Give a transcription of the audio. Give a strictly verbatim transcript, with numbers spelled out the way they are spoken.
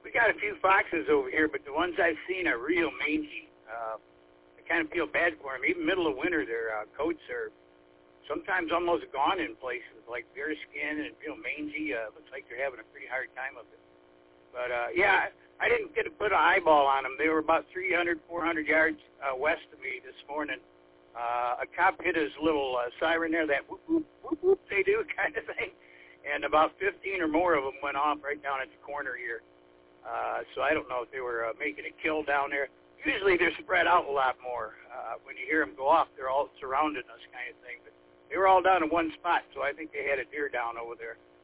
We got a few foxes over here, but the ones I've seen are real mangy. Uh, I kind of feel bad for them. Even middle of winter, their uh, coats are sometimes almost gone in places, like bare skin and real mangy. Uh, looks like they're having a pretty hard time of it. But, uh, yeah, I didn't get to put an eyeball on them. They were about three hundred, four hundred yards uh, west of me this morning. Uh, a cop hit his little uh, siren there, that whoop, whoop, whoop, whoop, they do kind of thing. And about fifteen or more of them went off right down at the corner here. Uh, so I don't know if they were uh, making a kill down there. Usually they're spread out a lot more. Uh, when you hear them go off, they're all surrounding us kind of thing. But they were all down in one spot, so I think they had a deer down over there.